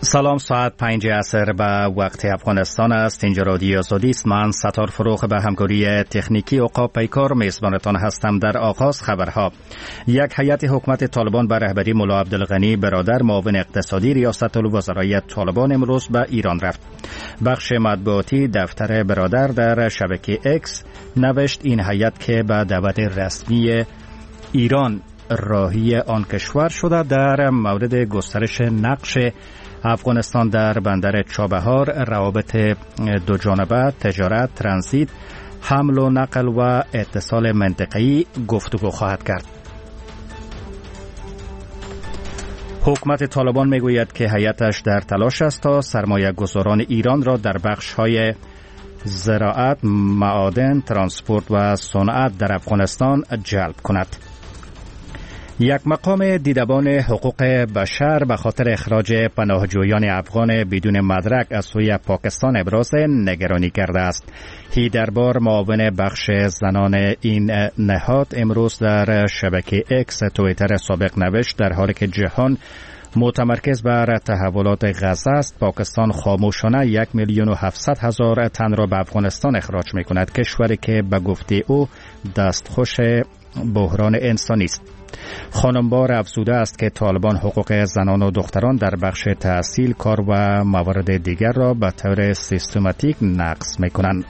سلام، ساعت 5 عصر به وقت افغانستان است. اینجا رادیو آزادی است. من ستار فروغ به همکاری تکنیکی عقاب پیکار میزبانتان هستم. در آغاز خبرها: یک هیئت حکومت طالبان به رهبری ملا عبدالغنی برادر معاون اقتصادی ریاست الوزرای طالبان امروز به ایران رفت. بخش مطبوعاتی دفتر برادر در شبکه اکس نوشت این هیئت که به دعوت رسمی ایران راهی آن کشور شده در مورد گسترش نقش افغانستان در بندر چابهار، روابط دوجانبه، تجارت، ترانزیت، حمل و نقل و اتصال منطقه‌ای گفتگو خواهد کرد. حکومت طالبان میگوید که هیئتش در تلاش است تا سرمایه گذاران ایران را در بخش‌های زراعت، معادن، ترانسپورت و صنعت در افغانستان جلب کند. یک مقام دیدبان حقوق بشر به خاطر اخراج پناهجویان افغان بدون مدرک از سوی پاکستان ابراز نگرانی کرده است. هیدربار معاون بخش زنان این نهاد امروز در شبکه اکس توییتر سابق نوشت در حالی که جهان متمرکز بر تحولات غزه است، پاکستان خاموشانه 1,700,000 تن را به افغانستان اخراج می کند، کشوری که به گفته او دستخوش بحران انسانی است. خانمبار افزوده است که طالبان حقوق زنان و دختران در بخش تحصیل، کار و موارد دیگر را به طور سیستماتیک نقض می کنند.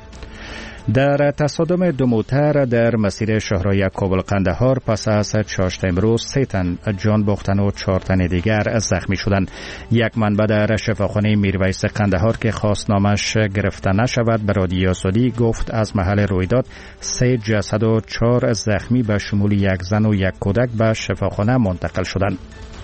در تصادم دو موتر در مسیر شاهراه کابل قندهار پس از چاشت امروز 3 تن جان باختن و 4 تن دیگر زخمی شدند. یک منبع در شفاخانه میرویس قندهار که خواست نامش گرفته نشود به رادیو آزادی گفت از محل رویداد 3 جسد و 4 زخمی به شمول 1 زن و 1 کودک به شفاخانه منتقل شدند.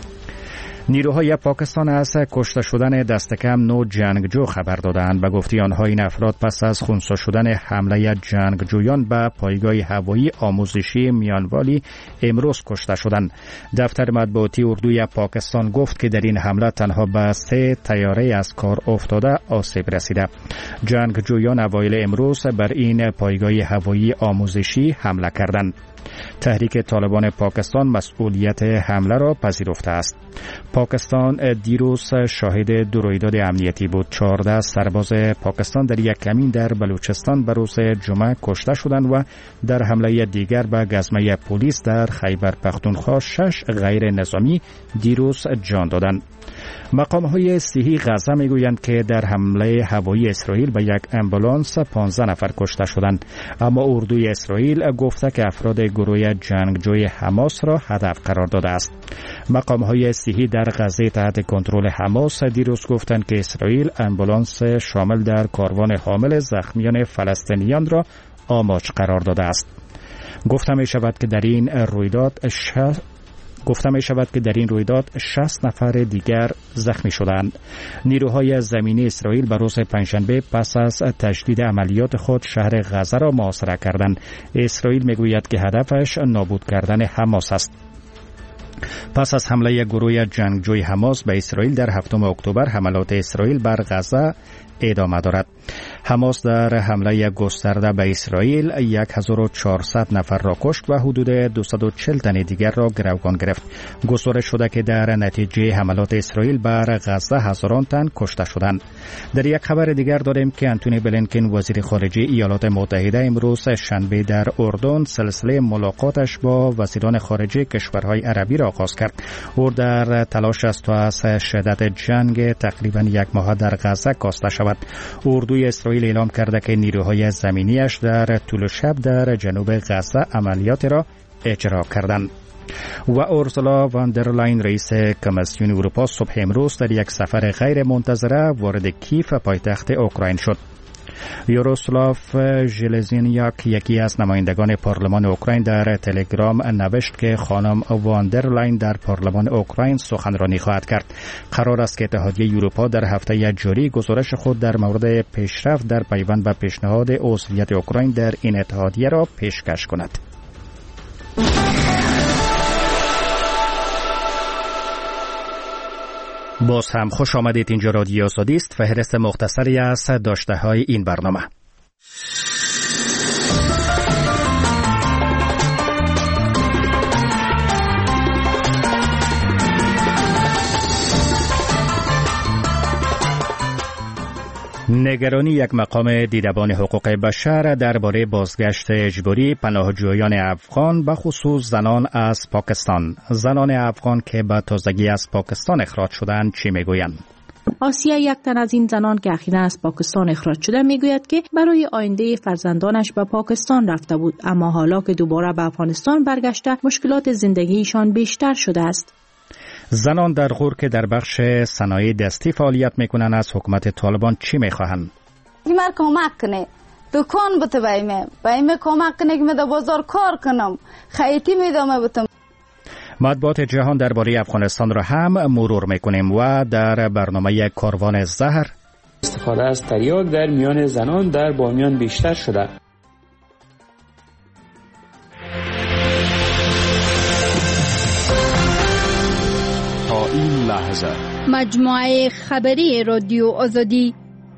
نیروهای پاکستان از کشته شدن دست کم 9 جنگجو خبر دادند. به گفته آنها این افراد پس از خونسا شدن حمله جنگجویان به پایگاه هوایی آموزشی میانوالی امروز کشته شدند. دفتر مطبوعاتی اردوی پاکستان گفت که در این حمله تنها به 3 طیاره از کار افتاده آسیب رسیده. جنگجویان اوایل امروز بر این پایگاه هوایی آموزشی حمله کردند. تحریک طالبان پاکستان مسئولیت حمله را پذیرفته است. پاکستان دیروز شاهد 2 رویداد امنیتی بود. 14 سرباز پاکستان در یک کمین در بلوچستان به روز جمعه کشته شدند و در حمله دیگر به گزمه پلیس در خیبر پختونخوا 6 غیر نظامی دیروز جان دادند. مقام‌های صحی غزه میگویند که در حمله هوایی اسرائیل به یک امبولانس 15 نفر کشته شدند، اما اردوی اسرائیل گفته که افراد گروه جنگجوی حماس را هدف قرار داده است. مقام‌های صحی در غزه تحت کنترل حماس دیروز گفتند که اسرائیل امبولانس شامل در کاروان حامل زخمیان فلسطینیان را آماج قرار داده است. گفته می شود که در این رویداد 60 نفر دیگر زخمی شدند. نیروهای زمینی اسرائیل به روز پنجشنبه پس از تجدید عملیات خود شهر غزه را محاصره کردند. اسرائیل میگوید که هدفش نابود کردن حماس است. پس از حمله گروه جنگجوی حماس به اسرائیل در 7 اکتبر حملات اسرائیل بر غزه ادامه دارد. حماس در حمله گسترده به اسرائیل 1400 نفر را کشت و حدود 240 تن دیگر را گروگان گرفت. گزارش شده که در نتیجه حملات اسرائیل بر غزه هزاران تن کشته شدند. در یک خبر دیگر داریم که انتونی بلینکن وزیر خارجه ایالات متحده امروز شنبه در اردن سلسله ملاقاتش با وزیران خارجه کشورهای عربی را آغاز کرد. او در تلاش است تا از شدت جنگ تقریبا 1 ماه در غزه کاسته شود. اردوی اسرائیل اعلام کرده که نیروهای زمینیش در طول شب در جنوب غزه عملیات را اجرا کردند. و اورسولا واندرلاین رئیس کمیسیون اروپا صبح امروز در یک سفر غیر منتظره وارد کیف پایتخت اوکراین شد. یاروسلاف ژلزینیاک یکی از نمایندگان پارلمان اوکراین در تلگرام نوشت که خانم واندرلاین در پارلمان اوکراین سخنرانی خواهد کرد. قرار است که اتحادیه اروپا در هفته جاری گزارش خود در مورد پیشرفت در پیوند به پیشنهاد عضویت اوکراین در این اتحادیه را پیشکش کند. باز هم خوش آمدید. اینجا رادیو آزادی است. فهرست مختصری از داشته‌های این برنامه. نگرانی یک مقام دیدبان حقوق بشر درباره بازگشت اجباری پناهجویان افغان به خصوص زنان از پاکستان. زنان افغان که به تازگی از پاکستان اخراج شدند چی میگویند؟ آسیا، یک تن از این زنان که اخیراً از پاکستان اخراج شده، میگوید که برای آینده فرزندانش به پاکستان رفته بود، اما حالا که دوباره به افغانستان برگشته مشکلات زندگیشان بیشتر شده است. زنان در غور که در بخش صنایع دستی فعالیت میکنند از حکومت طالبان چی میخواهند؟ مر کمک کنه، دکان بته بایم کمک کنه که من در بازار کار کنم، خیاطی میدم بتم. مطبوعات جهان درباره افغانستان را هم مرور میکنیم و در برنامه کاروان زهر استفاده از تریاک در میان زنان در بامیان بیشتر شده. تا این لحظه مجموعه خبری رادیو آزادی.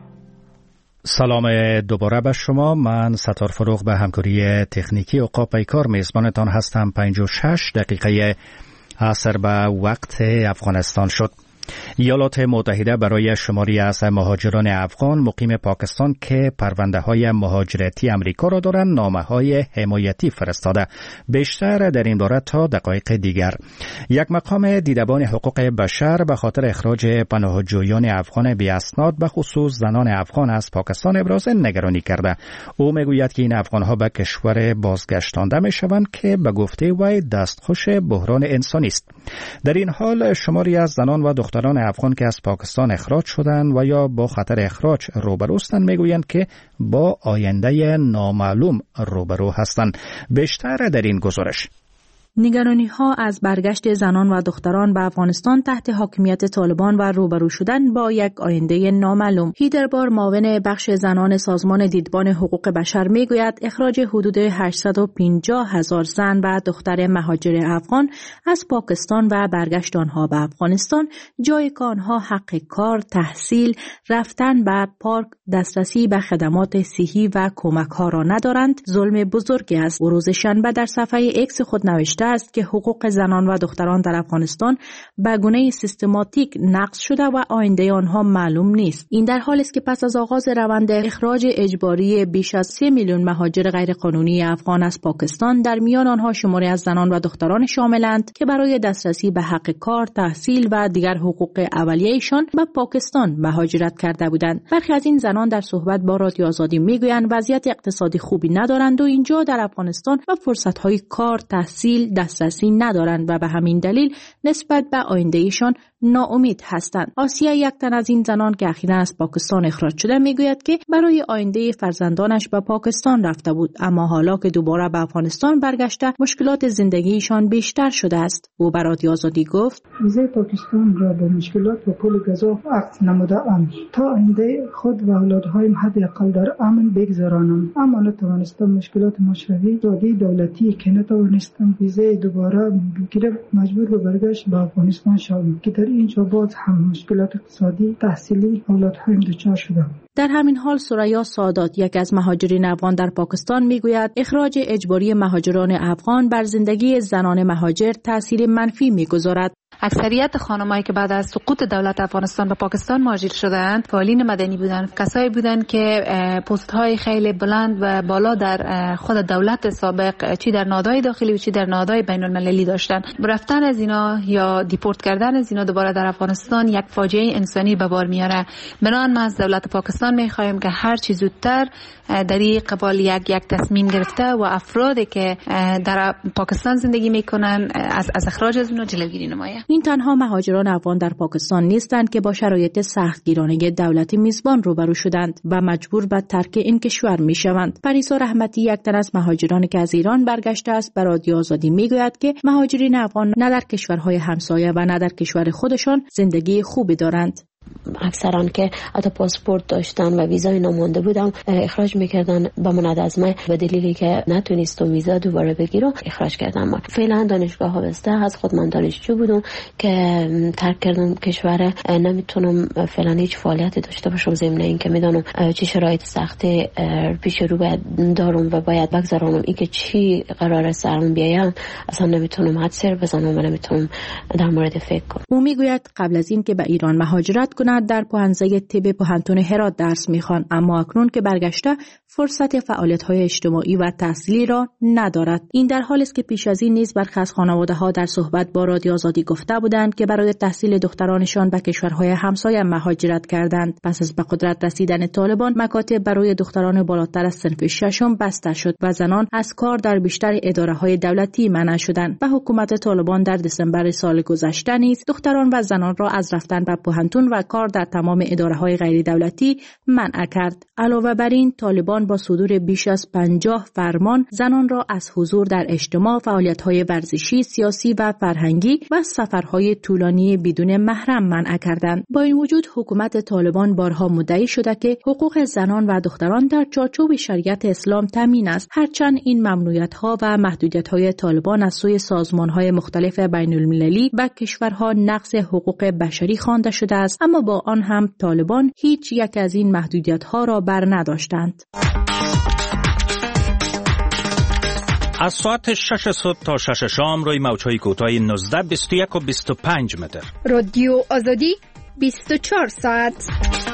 سلام دوباره به شما. من ستار فروغ به همکاری تکنیکی اوقات پیکار میزبانتان هستم. 56 دقیقه عصر به وقت افغانستان شد. ایالات متحده برای شماری از مهاجران افغان مقیم پاکستان که پرونده های مهاجرتی امریکا را دارند نامه های حمایتی فرستاده. بیشتر در این باره تا دقایق دیگر. یک مقام دیدبان حقوق بشر به خاطر اخراج پناهجویان افغان بی اسناد به خصوص زنان افغان از پاکستان ابراز نگرانی کرده. او میگوید که این افغان ها به کشور بازگشتانده می شوند که به گفته وی دستخوش بحران انسانی است. در این حال شماری از زنان و دختران افغان که از پاکستان اخراج شدند و یا با خطر اخراج روبروستند میگویند که با آینده نامعلوم روبرو هستند. بیشتر در این گزارش. نگرانی ها از برگشت زنان و دختران به افغانستان تحت حاکمیت طالبان و روبرو شدن با یک آینده نامعلوم. هیدربار، معاون بخش زنان سازمان دیدبان حقوق بشر، میگوید اخراج حدود 850,000 زن و دختر مهاجر افغان از پاکستان و برگشت آنها به افغانستان، جایی که آنها حق کار، تحصیل، رفتن به پارک، دسترسی به خدمات صحی و کمک ها را ندارند، ظلم بزرگی است. او روز شنبه در صفحه ایکس خود نوشته است که حقوق زنان و دختران در افغانستان به گونه سیستماتیک نقض شده و آینده آنها معلوم نیست. این در حالی است که پس از آغاز روند اخراج اجباری بیش از 3 میلیون مهاجر غیرقانونی افغان از پاکستان، در میان آنها شماری از زنان و دختران شاملند که برای دسترسی به حق کار، تحصیل و دیگر حقوق اولیه‌شان به پاکستان مهاجرت کرده بودند. برخی از این زنان در صحبت با رادیو آزادی میگویند وضعیت اقتصادی خوبی ندارند و اینجا در افغانستان و فرصت‌های کار، تحصیل، دسترسی ندارند و به همین دلیل نسبت به آیندهشان ناامید هستند. آسیا، یک تن از این زنان که اخیراً از پاکستان اخراج شده، میگوید که برای آینده فرزندانش به پاکستان رفته بود، اما حالا که دوباره به افغانستان برگشته مشکلات زندگیشان بیشتر شده است. او به رادیو آزادی گفت: ویزای پاکستان را با مشکلات و پول گزاف عقد نموده‌ام تا آینده خود و اولادهایم حداقل در امن بگذرانم، اما نتوانستم مشکلات مشروعی دادی دولتی که نتوانستم ویزای دوباره بگیرم، مجبور به برگشت به افغانستان شدم که در اینجا باز هم مشکلات اقتصادی، تحصیلی اولادهایم دچار شدم. در همین حال سریا سادات، یک از مهاجرین افغان در پاکستان، میگوید اخراج اجباری مهاجران افغان بر زندگی زنان مهاجر تاثیر منفی میگذارد. اکثریت خانمایی که بعد از سقوط دولت افغانستان به پاکستان مهاجر شدند فعالین مدنی بودند، کسایی بودند که پست های خیلی بلند و بالا در خود دولت سابق چی در نهادهای داخلی و چی در نهادهای بین المللی داشتند. رفتن از اینا یا دیپورت کردن از اینا دوباره در افغانستان یک فاجعه انسانی به بار میاره. بنابراین ما از دولت پاکستان میخواهیم که هر چی زودتر در این قبال یک تصمیم گرفته و افرادی که در پاکستان زندگی میکنن از اخراج از اونها جلوگیری نماید. این تنها مهاجران افغان در پاکستان نیستند که با شرایط سختگیرانه دولت میزبان روبرو شدند و مجبور به ترک این کشور میشوند. پریسا رحمتی، یک تن از مهاجرانی که از ایران برگشته است، به رادیو آزادی میگوید که مهاجرین افغان نه در کشورهای همسایه و نه در کشور خودشان زندگی خوبی دارند. اکثرا که حتی پاسپورت داشتن و ویزای نامونده بودن اخراج میکردن به من از ما به دلیلی که نتونستم ویزا دوباره بگیرم اخراج کردم. ما فعلا دانشگاه ها بسته از خود من دانشجو بودم که ترک کردم کشور، نمیتونم فعلا هیچ فعالیتی داشته باشم ضمن اینکه میدونم چه شرایط سختی پیش رو دارم و باید بگذرانم. اینکه چی قراره سرم بیایم اصلا نمیتونم حد سر بزنم و نمیتونم در مورد فکر کنم. او میگوید قبل از این که به ایران مهاجرت کند در پوهنځی طب پوهنتون هرات درس می‌خواند، اما اکنون که برگشته فرصت فعالیت‌های اجتماعی و تحصیلی را ندارد. این در حالی است که پیش از این نیز برخی از خانواده‌ها در صحبت با رادیو آزادی گفته بودند که برای تحصیل دخترانشان به کشورهای همسایه مهاجرت کردند. پس از به قدرت رسیدن طالبان، مکاتب برای دختران بالاتر از صنف ششم بسته شد و زنان از کار در بیشتر اداره‌های دولتی منع شدند و حکومت طالبان در دسامبر سال گذشته نیز دختران و زنان را از رفتن به پوهنتون و کار در تمام اداره‌های غیر دولتی منع کرد. علاوه بر این، طالبان با صدور بیش از 50 فرمان زنان را از حضور در اجتماع، فعالیت‌های ورزشی، سیاسی و فرهنگی و سفرهای طولانی بدون محرم منع کردند. با این وجود حکومت طالبان بارها مدعی شده که حقوق زنان و دختران در چارچوب شریعت اسلام تامین است، هرچند این ممنوعیت‌ها و محدودیت‌های طالبان از سوی سازمان‌های مختلف بین‌المللی و کشورها نقض حقوق بشری خوانده شده است، اما با آن هم طالبان هیچ یک از این محدودیت‌ها را بر نداشتند. از ساعت 6 صبح تا 6 شام روی موج‌های کوتاه 19، 21 و 25 متر. رادیو آزادی 24 ساعت.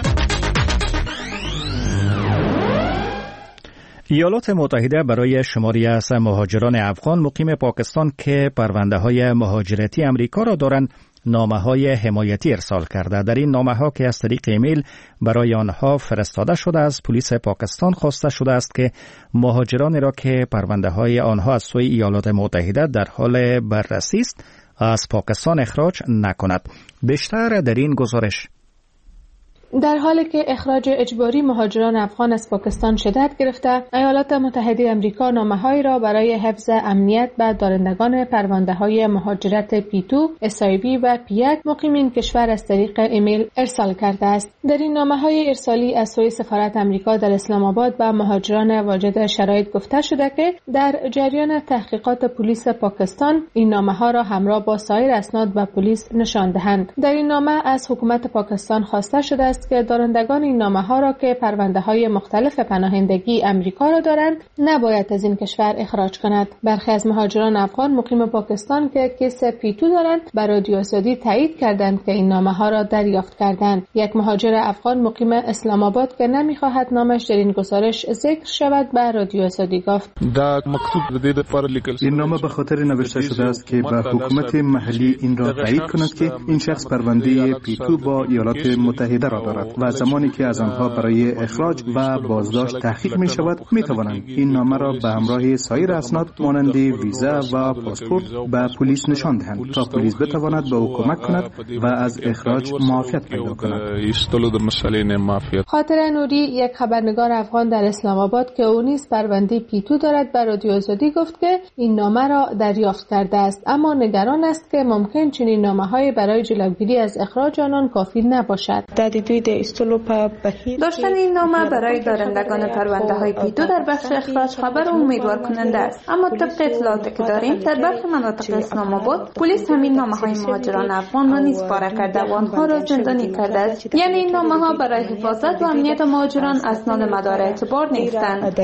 ایالات متحده برای شماری از مهاجران افغان مقیم پاکستان که پرونده‌های مهاجرتی امریکا را دارند نامه‌های حمایتی ارسال کرده. در این نامه‌ها که از طریق ایمیل برای آنها فرستاده شده از پلیس پاکستان خواسته شده است که مهاجرانی را که پرونده‌های آنها از سوی ایالات متحده در حال بررسی است از پاکستان اخراج نکند. بیشتر در این گزارش. در حالی که اخراج اجباری مهاجران افغان از پاکستان شدت گرفته، ایالات متحده آمریکا نامه‌هایی را برای حفظ امنیت به دارندگان پرونده‌های مهاجرت پیتو، اسایبی و پیک مقیم این کشور از طریق ایمیل ارسال کرده است. در این نامه‌های ارسالی از سوی سفارت آمریکا در اسلام آباد به مهاجران واجد شرایط گفته شده که در جریان تحقیقات پلیس پاکستان این نامه‌ها را همراه با سایر اسناد به پلیس نشان دهند. در این نامه از حکومت پاکستان خواسته شده است که دارندگان این نامه‌ها را که پرونده‌های مختلف پناهندگی امریکا را دارند نباید از این کشور اخراج کند. برخی از مهاجران افغان مقیم پاکستان که کیس پیتو دارند بر رادیو آزادی تایید کردند که این نامه‌ها را دریافت کردند. یک مهاجر افغان مقیم اسلام آباد که نمی‌خواهد نامش در این گزارش ذکر شود به رادیو آزادی گفت: این نامه به خاطر نوشته شده است که به حکومت محلی این را تایید کند که این شخص پرونده پیتو با ایالات متحده را دارد و زمانی که از آنها برای اخراج و بازداشت تحقیق می شود می توانند این نامه را به همراه سایر اسناد مانند ویزا و پاسپورت به پلیس نشان دهند تا پلیس بتواند به او کمک کند و از اخراج معافیت پیدا کند. خاطر نوری، یک خبرنگار افغان در اسلام آباد که او نیز پرونده پیتو دارد بر رادیو آزادی گفت که این نامه را دریافت کرده است، اما نگران است که ممکن چنین نامه‌های برای جلوگیری از اخراج آنان کافی نباشد. داشتن این نامه برای دارندگان پرونده های پیتو در بخش اخراج خبر امیدوار کننده است، اما طبق اطلاعاتی که داریم در برخی مناطق اسلام آباد پلیس همین نامه های مهاجران افغان را نیز پاره کرده و آنها را زندانی کرده است. یعنی این نامه ها برای حفاظت و امنیت مهاجران اسناد مدار اعتبار نیستند.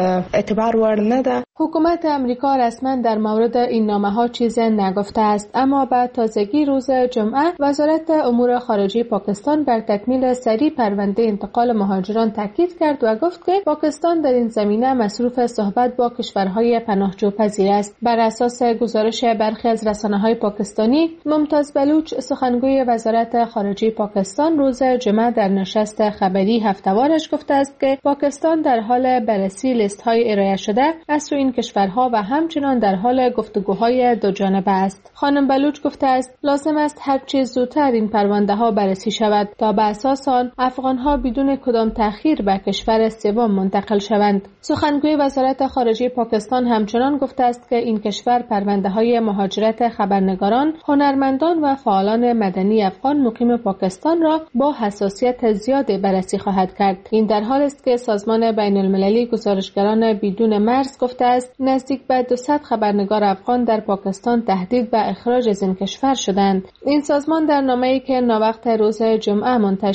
حکومت امریکا رسما در مورد این نامه‌ها چیزی نگفته است، اما بعد تازگی روز جمعه وزارت امور خارجه پاکستان بر تکمیل سریع پرونده انتقال مهاجران تاکید کرد و گفت که پاکستان در این زمینه مصروف صحبت با کشورهای پناهجو پذیر است. بر اساس گزارش برخی از رسانه‌های پاکستانی، ممتاز بلوچ سخنگوی وزارت خارجه پاکستان روز جمعه در نشست خبری هفته‌وارش گفته است که پاکستان در حال بررسی لیست‌های ارائه شده از سوی این کشورها و همچنان در حال گفتگوهای دو جانبه است. خانم بلوچ گفته است لازم است هر چه زودتر این پرونده‌ها بررسی شود تا به اساس آن افغان‌ها بدون کدام تأخیر به کشور سوم منتقل شوند. سخنگوی وزارت خارجه پاکستان همچنان گفته است که این کشور پرونده‌های مهاجرت خبرنگاران، هنرمندان و فعالان مدنی افغان مقیم پاکستان را با حساسیت زیادی بررسی خواهد کرد. این در حالی است که سازمان بین‌المللی گزارشگران بدون مرز گفته است نزدیک به 200 خبرنگار افغان در پاکستان تهدید به اخراج از این کشور شدند. این سازمان در نامه‌ای که ناوقت روز جمعه منتشر کرده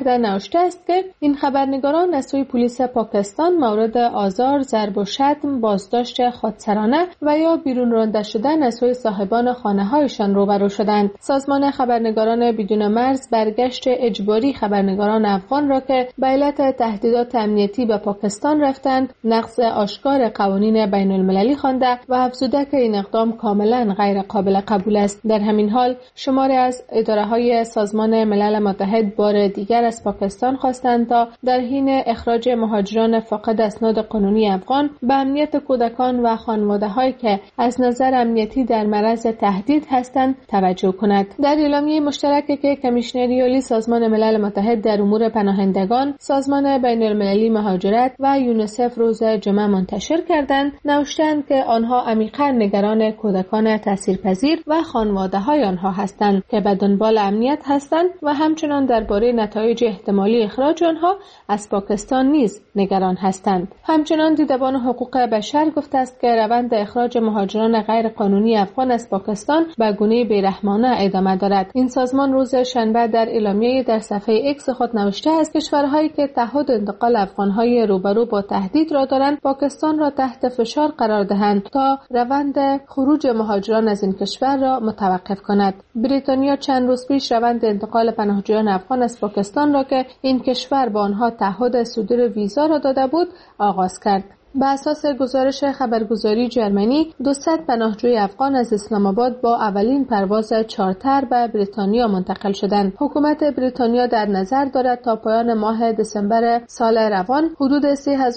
کرده نوشته است که این خبرنگاران از سوی پلیس پاکستان مورد آزار، ضرب و شتم، بازداشت خودسرانه و یا بیرون رانده شدن از سوی صاحبان خانه‌هایشان روبرو شدند. سازمان خبرنگاران بدون مرز برگشت اجباری خبرنگاران افغان را که به علت تهدیدات امنیتی به پاکستان رفتند نقض آشکار قوانین بین المللی خوانده و افزوده که این اقدام کاملا غیر قابل قبول است. در همین حال شماری از اداره‌های سازمان ملل متحد بار دیگر از پاکستان خواستند تا در حین اخراج مهاجران فاقد اسناد قانونی افغان به امنیت کودکان و خانواده‌هایی که از نظر امنیتی در معرض تهدید هستند توجه کند. در اعلامیه مشترکی که کمیشنری عالی سازمان ملل متحد در امور پناهندگان، سازمان بین المللی مهاجرت و یونیسف روز جمعه منتشر کردند، نوشتند که آنها عمیقاً نگران کودکان تاثیرپذیر و خانواده‌های آنها هستند که به دنبال امنیت هستند و همچنان درباره نتایج احتمالی اخراج آنها از پاکستان نیز نگران هستند. همچنان دیدبان حقوق بشر گفته است که روند اخراج مهاجران غیر قانونی افغان از پاکستان به گونه بیرحمانه ادامه دارد. این سازمان روز شنبه در اعلامیه در صفحه ایکس خود نوشته است کشورهایی که تعهد انتقال افغان‌های روبرو با تهدید را دارند پاکستان را تحت فشار قرار دهند تا روند خروج مهاجران از این کشور را متوقف کند. بریتانیا چند روز پیش روند انتقال پناهجویان افغان از پاکستان را که این کشور با آنها تعهد صدور ویزا را داده بود آغاز کرد. به اساس گزارش خبرگزاری جرمنی 200 پناهجوی افغان از اسلام آباد با اولین پرواز چارتر به بریتانیا منتقل شدند. حکومت بریتانیا در نظر دارد تا پایان ماه دسامبر سال روان حدود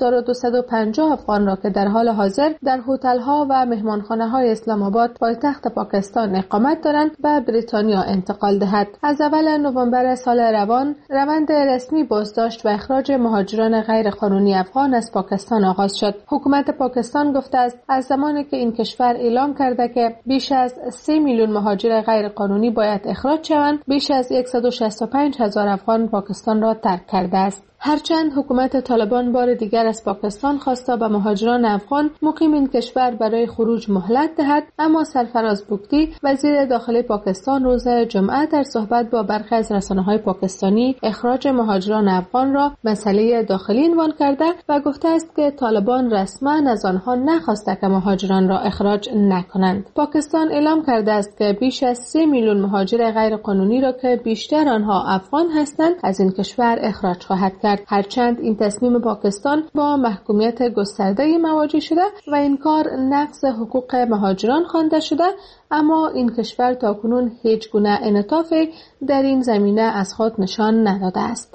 3250 افغان را که در حال حاضر در هتل‌ها و مهمانخانه‌های اسلام آباد پایتخت پاکستان اقامت دارند به بریتانیا انتقال دهد. از اول نوامبر سال روان روند رسمی بازداشت و اخراج مهاجران غیر قانونی افغان از پاکستان آغاز شد. حکومت پاکستان گفته است از زمانی که این کشور اعلام کرده که بیش از 3 میلیون مهاجر غیر قانونی باید اخراج شوند، بیش از 165,000 افغان پاکستان را ترک کرده است. هرچند حکومت طالبان بار دیگر از پاکستان خواسته به مهاجران افغان مقیم این کشور برای خروج مهلت دهد، اما سرفراز بگتی وزیر داخلی پاکستان روز جمعه در صحبت با برخی از رسانه‌های پاکستانی اخراج مهاجران افغان را مسئله داخلی عنوان کرده و گفته است که طالبان رسما از آنها نخواسته که مهاجران را اخراج نکنند. پاکستان اعلام کرده است که بیش از 3 میلیون مهاجر غیر قانونی را که بیشتر آنها افغان هستند از این کشور اخراج خواهد کرد. هرچند این تصمیم پاکستان با محکومیت گسترده‌ای مواجه شده و این کار نقض حقوق مهاجران خوانده شده، اما این کشور تاکنون هیچ گونه انعطافی در این زمینه از خود نشان نداده است.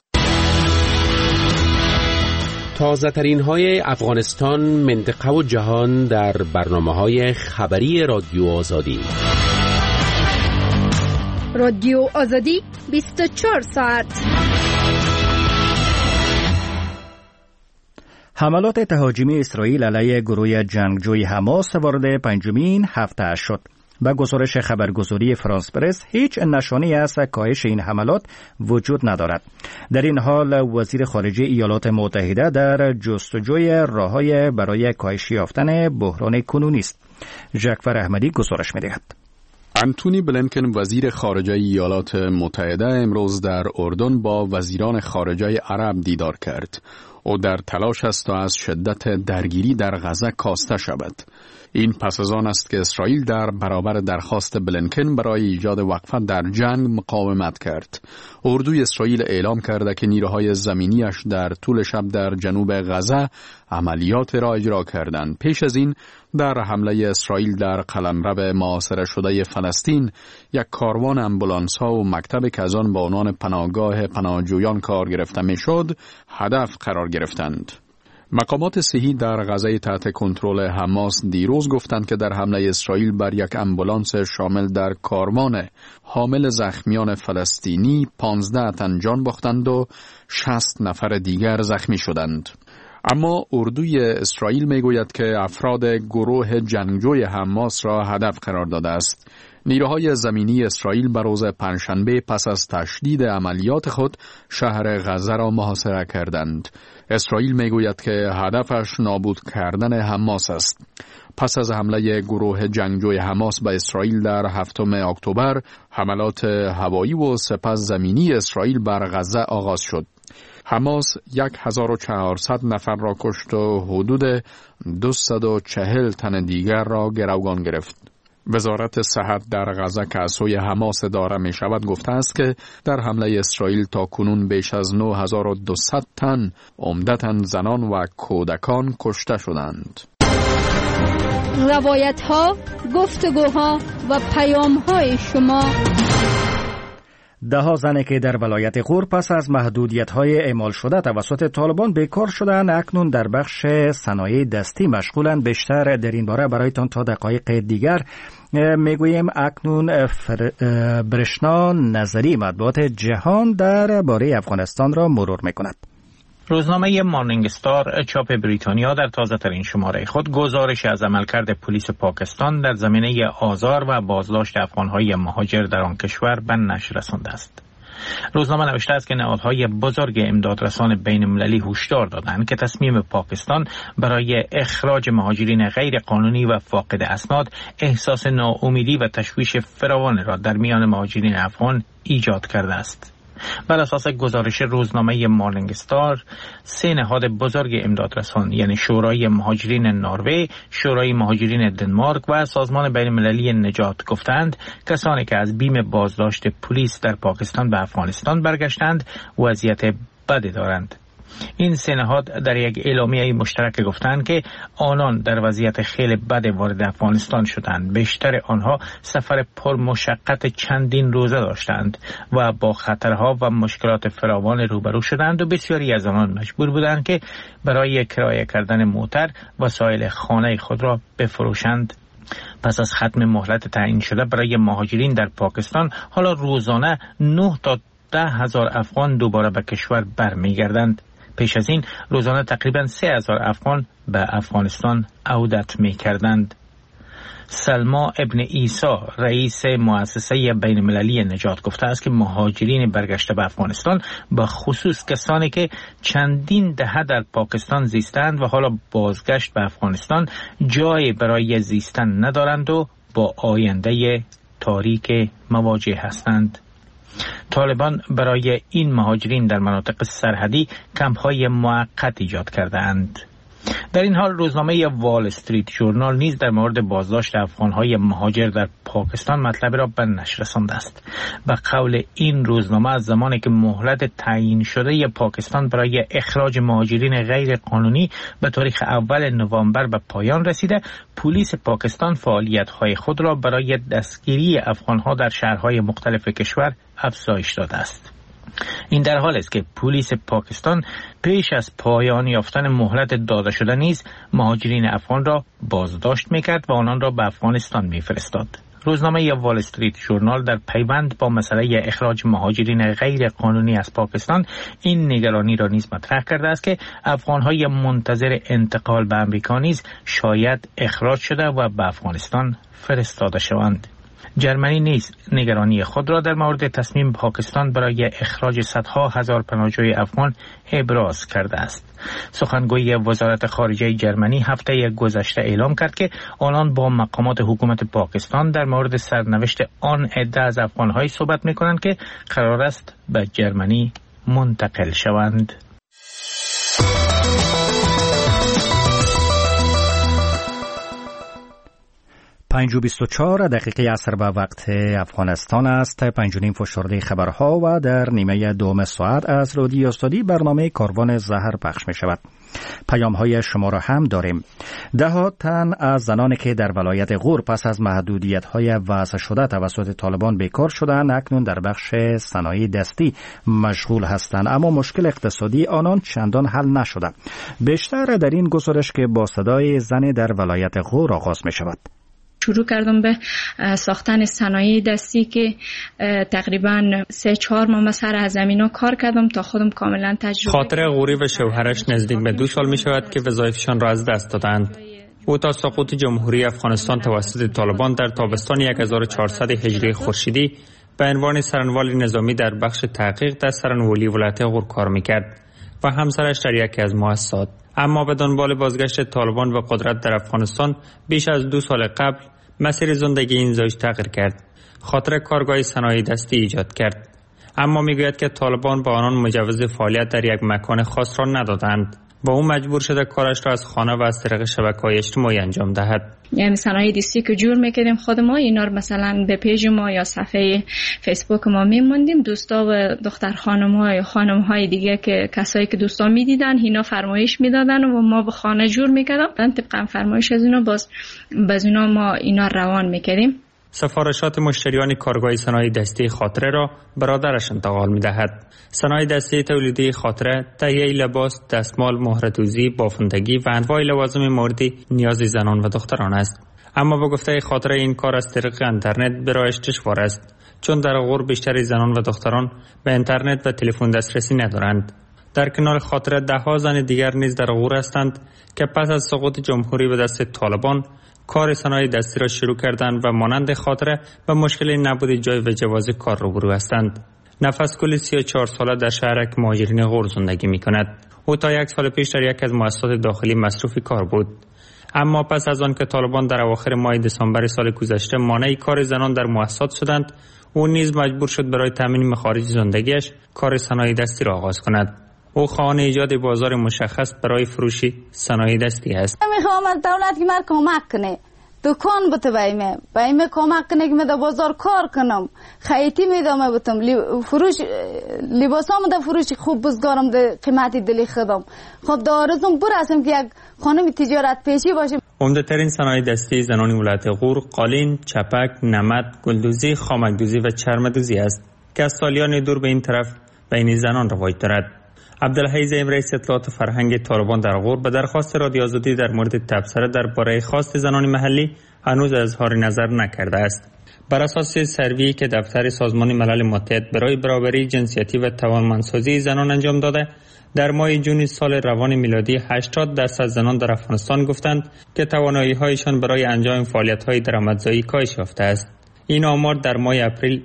تازه ترین های افغانستان، منطقه و جهان در برنامه‌های خبری رادیو آزادی. رادیو آزادی 24 ساعت. حملات تهاجمی اسرائیل علیه گروه جنگجوی حماس وارد پنجمین هفته شد. به گزارش خبرگزاری فرانس پرس هیچ نشانی از کاهش این حملات وجود ندارد. در این حال وزیر خارجه ایالات متحده در جستجوی راه‌های برای کاهش یافتن بحران کنونی است. ژکفر احمدی گزارش می‌دهد. انتونی بلینکن وزیر خارجه ایالات متحده امروز در اردن با وزیران خارجه عرب دیدار کرد. او در تلاش است تا از شدت درگیری در غزه کاسته شود. این پس از آن است که اسرائیل در برابر درخواست بلینکن برای ایجاد وقفه در جنگ مقاومت کرد. اردوی اسرائیل اعلام کرده که نیروهای زمینیش در طول شب در جنوب غزه عملیات را اجرا کردند. پیش از این در حمله اسرائیل در قلمرو محاصره شده فلسطین یک کاروان امبولانس‌ها و مکتب که از آن با عنوان پناهگاه پناهجویان کار گرفته میشد هدف قرار گرفتند. مقامات صحی در غزه تحت کنترل حماس دیروز گفتند که در حمله اسرائیل بر یک امبولانس شامل در کاروان حامل زخمیان فلسطینی 15 تن جان باختند و 60 نفر دیگر زخمی شدند. اما اردوی اسرائیل میگوید که افراد گروه جنگجوی حماس را هدف قرار داده است. نیروهای زمینی اسرائیل بر روز پنجشنبه پس از تشدید عملیات خود شهر غزه را محاصره کردند. اسرائیل میگوید که هدفش نابود کردن حماس است. پس از حمله گروه جنگجوی حماس به اسرائیل در 7 اکتبر، حملات هوایی و سپس زمینی اسرائیل بر غزه آغاز شد. حماس 1400 نفر را کشت و حدود 240 تن دیگر را گروگان گرفت. وزارت صحت در غزه که از سوی حماس اداره می شود گفته است که در حمله اسرائیل تا کنون بیش از 9200 تن عمدتاً زنان و کودکان کشته شدند. روایت ها، گفتگوها و پیام های شما. ده زنی که در ولایت غور پس از محدودیت‌های اعمال شده توسط طالبان بیکار شدند اکنون در بخش صنایع دستی مشغولند. بیشتر در این باره برایتان تا دقایق دیگر میگوییم. اکنون برشنا نظری مطبوعات جهان در باره افغانستان را مرور میکند. روزنامه مارنینگ استار چاپ بریتانیا در تازه ترین شماره خود گزارش از عملکرد پلیس پاکستان در زمینه آزار و بازداشت افغانهای مهاجر در آن کشور به نشر رسانده است. روزنامه نوشته است که نهادهای بزرگ امدادرسان بین المللی هشدار دادند که تصمیم پاکستان برای اخراج مهاجرین غیر قانونی و فاقد اسناد احساس ناامیدی و تشویش فراوان را در میان مهاجرین افغان ایجاد کرده است. بر اساس گزارش روزنامه مارنینگ استار، 3 نهاد بزرگ امدادرسان یعنی شورای مهاجرین نروژ، شورای مهاجرین دنمارک و سازمان بین المللی نجات گفتند کسانی که از بیم بازداشت پلیس در پاکستان به افغانستان برگشتند وضعیت بدی دارند. این 3 نهاد در یک اعلامیه مشترک گفتند که آنان در وضعیت خیلی بد وارد افغانستان شدند. بیشتر آنها سفر پرمشقت چندین روزه داشتند و با خطرها و مشکلات فراوان روبرو شدند و بسیاری از آنان مجبور بودند که برای کرایه کردن موتر وسایل خانه خود را بفروشند. پس از ختم مهلت تعیین شده برای مهاجرین در پاکستان، حالا روزانه 9 تا 10,000 افغان دوباره به کشور برمیگردند. پیش از این روزانه تقریباً 3,000 افغان به افغانستان عودت می کردند. سلما ابن عیسی رئیس مؤسسه بین المللی نجات گفته است که مهاجرین برگشته به افغانستان به خصوص کسانی که چندین دهه در پاکستان زیستند و حالا بازگشت به افغانستان جای برای زیستن ندارند و با آینده تاریک مواجه هستند. طالبان برای این مهاجرین در مناطق سرحدی کمپ‌های موقت ایجاد کرده‌اند. در این حال روزنامه وال استریت ژورنال نیز در مورد بازداشت افغان‌های مهاجر در پاکستان مطلب را به نشر رسانده است. به قول این روزنامه از زمانی که مهلت تعیین شده پاکستان برای اخراج مهاجرین غیر قانونی به تاریخ 1 نوامبر به پایان رسیده، پلیس پاکستان فعالیت‌های خود را برای دستگیری افغان‌ها در شهرهای مختلف کشور افزایش داده است. این در حالی است که پلیس پاکستان پیش از پایان یافتن مهلت داده شده نیز مهاجرین افغان را بازداشت می‌کرد و آنان را به افغانستان می‌فرستاد. روزنامه وال استریت ژورنال در پیوند با مسئله اخراج مهاجرین غیر قانونی از پاکستان این نگرانی را نیز مطرح کرده است که افغان‌های منتظر انتقال به آمریکا نیز شاید اخراج شده و به افغانستان فرستاده شوند. جرمنی نیز نگرانی خود را در مورد تصمیم پاکستان برای اخراج صدها هزار پناهجوی افغان ابراز کرده است. سخنگوی وزارت خارجه جرمنی هفته گذشته اعلام کرد که آنان با مقامات حکومت پاکستان در مورد سرنوشت آن عده از افغان‌های صحبت می‌کنند که قرار است به جرمنی منتقل شوند. 5:24 دقیقه عصر به وقت افغانستان است. 5:30 فشرده خبرها و در نیمه دوم ساعت از رادیو آزادی برنامه کاروان زهر پخش می شود. پیام های شما را هم داریم. 10 تن از زنانی که در ولایت غور پس از محدودیت های وضع شده توسط طالبان بیکار شدند اکنون در بخش صنایع دستی مشغول هستند، اما مشکل اقتصادی آنان چندان حل نشده. بیشتر در این گزارش که با صدای زن در ولایت غور آغاز می شود. شروع کردم به ساختن صنایع دستی که تقریبا 3-4 ماه سر از زمینا کار کردم تا خودم کاملا تجربه. خاطره غوری و شوهرش نزدیک به 2 سال می شود که وظایفشان را از دست دادند. او تا سقوط جمهوری افغانستان توسط طالبان در تابستان 1400 هجری خورشیدی به عنوان سرانوال نظامی در بخش تحقیق در سرانولی ولایت غور کار میکرد و همسرش در یکی از مؤسسات. اما به دنبال بازگشت طالبان به قدرت در افغانستان بیش از 2 سال قبل مسیر زندگی این زوج تغییر کرد. خاطر کارگاه صنایع دستی ایجاد کرد، اما میگوید که طالبان به آنان مجوز فعالیت در یک مکان خاص را ندادند و او مجبور شده کارش را از خانه و از طریق شبکه‌های اجتماعی انجام دهد. یعنی صنایع دستی که جور میکردیم خود ما، اینا رو مثلا به پیج ما یا صفحه فیسبوک ما میموندیم، دوستا و دختر خانم‌ها یا خانم‌های دیگه که کسایی که دوستا میدیدن اینا فرمایش میدادن و ما به خانه جور میکردیم، طبقا فرمایش از اینا باز اینا ما اینا روان میکردیم. سفارشات مشتریان کارگاه صنایع دستی خاطره را برادرش انتقال می‌دهد. صنایع دستی تولیدی خاطره تهیه لباس، دستمال، مهره‌دوزی، بافندگی و انواع لوازم مورد نیاز زنان و دختران است. اما به گفته خاطره این کار از طریق اینترنت برایش دشوار است، چون در غور بیشتر زنان و دختران به اینترنت و تلفن دسترسی ندارند. در کنار خاطره 10 زن دیگر نیز در غور هستند که پس از سقوط جمهوری به دست طالبان کار صنایع دستی را شروع کردند و مانند خاطره به مشکل نبود جای و جواز کار روبرو هستند. نفسگل 34 ساله در شهرک مهاجرین غور زندگی می کند. او تا 1 سال پیش در یک از مؤسسات داخلی مصروف کار بود، اما پس از آن که طالبان در اواخر ماه دسامبر سال گذشته مانع کار زنان در مؤسسات شدند، او نیز مجبور شد برای تامین مخارج زندگیش کار صنایع دستی را آغاز کند. او خواهان ایجاد بازار مشخص برای فروش صنایع دستی است. میخوام از دولت که من کمک کنه، دکان بته بایمه کمک کنه که من در بازار کار کنم، خیتی میدم بتم فروش لباسام در فروش خوب بزگارم در قیمتی دلی خودم. خب دارزم برسم که یک خانم تجارت پیشی باشه. عمده ترین صنایع دستی زنان ولایت غور قالین، چپک، نمد، گلدوزی، خامکدوزی و چرمدوزی است که از سالیان دور به این طرف بین زنان رواج دارد. عبدالحی زعیم رئیس اطلاعات فرهنگ طالبان در غور به درخواست رادیو آزادی در مورد تبصره درباره خواست زنان محلی هنوز اظهار نظر نکرده است. بر اساس سروی که دفتر سازمان ملل متحد برای برابری جنسیتی و توانمندسازی زنان انجام داده، در ماه جون سال روان میلادی 80% زنان در افغانستان گفتند که توانایی‌هایشان برای انجام فعالیت‌های درآمدزایی کاهش یافته است. این آمار در ماه اپریل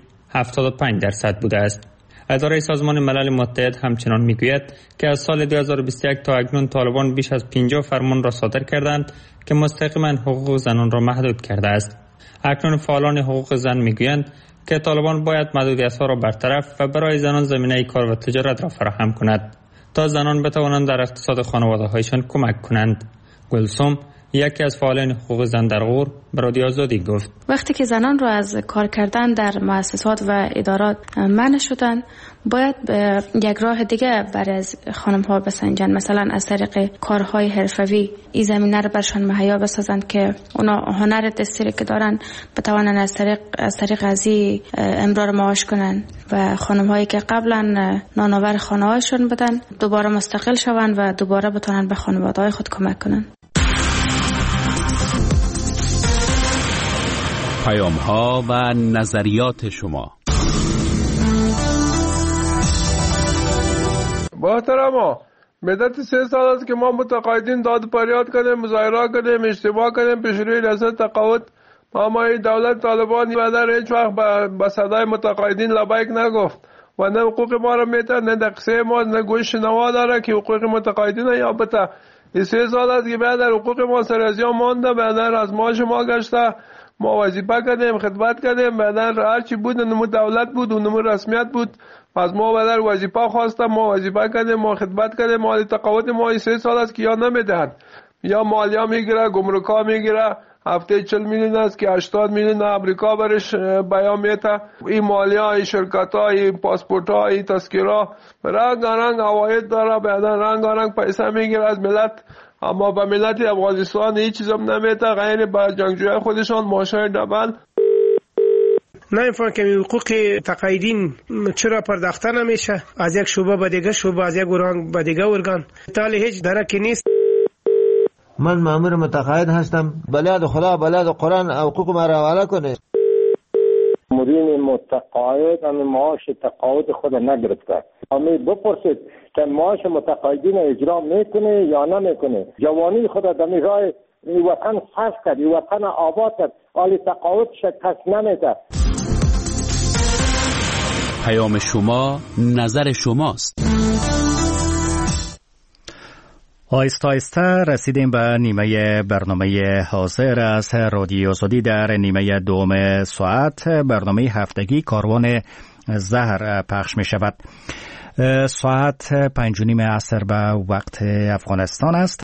75% بوده است. اداره سازمان ملل متحد همچنان میگوید که از سال 2021 تا اکنون طالبان بیش از 50 فرمان را صادر کردند که مستقیما حقوق زنان را محدود کرده است. اکنون فعالان حقوق زن میگویند که طالبان باید محدودیت‌ها را برطرف و برای زنان زمینه کار و تجارت را فراهم کند تا زنان بتوانند در اقتصاد خانواده‌هایشان کمک کنند. گلسوم یکی از فعالان حقوق زن در غور به رادیو آزادی گفت وقتی که زنان را از کار کردن در مؤسسات و ادارات منع شدن، باید به یک راه دیگه برای از خانم ها بسنجن، مثلا از طریق کارهای حرفوی این زمینه رو برشان مهیا بسازند که اونا هنر دستی که دارن بتوانن از طریق ازی امرار معاش کنن و خانم هایی که قبلا نانآور خانه هایشون بدن دوباره مستقل شون و دوباره بتونن به خانواده های خود کمک کنن. پیام‌ها و نظریات شما. محترما، مدت 3 سال است که ما متقاعدین داد فریاد کردیم، مظاهره کردیم، اجتماع کردیم پیش روی ریاست تقاعد. اما این دولت طالبانی و در هیچ وقت به صدای متقاعدین لبیک نگفت و نه حقوق ما را میتن، نه دقیقه ما، نه گوش نوا داره که حقوق متقاعدین یا بتا. این 3 سال است که بعد حقوق ما سرازیا مانده، بعد از ماش ما گشته، ما وظیفه کردیم، خدمت کردیم، بعد هرچی بود نمو دولت بود و نمو رسمیت بود، از ما بعد وظیفه خواستم، ما وظیفه کردیم، ما خدمت کردیم. مالی تقاعد ما 3 سال است که یا نمیدن، یا مالیه میگیره، گمرکا میگیره، هفته 40 میلیون است که 80 میلیون امریکا برش بیان میته. این مالیه، این شرکت ها، این پاسپورت ها، این تذکره رنگ عواید داره، بعد رنگ پیسه میگیره از ملت. اما به ملت افغانستان هیچ چیزم نمیته غیر به جنگجوی خودشان ماشای دبل. نمیفهم که حقوق تقاعدین چرا پرداخته نمیشه از یک شعبه به دیگه شعبه، از یک ارگان به دیگه ارگان، تالی هیچ درکی نیست. من مأمور متقاعد هستم. بلاد خدا، بلاد قرآن حقوق ما را حواله کنه. مدیر متقاعد هم معاش تقاعد خود نگرفته. امی بپرسید که معاش متقاعدین اجرا میکنه یا نمیکنه. جوانی خود در راه این وطن صرف کرد، این وطن آباد کرد، حالی تقاعد شکست نمیده. پیام شما، نظر شماست. آهسته آهسته رسیدیم به نیمه برنامه حاضر از رادیو آزادی. در نیمه دوم ساعت برنامه هفتگی کاروان زهر پخش می شود. ساعت 5:30 عصر به وقت افغانستان است.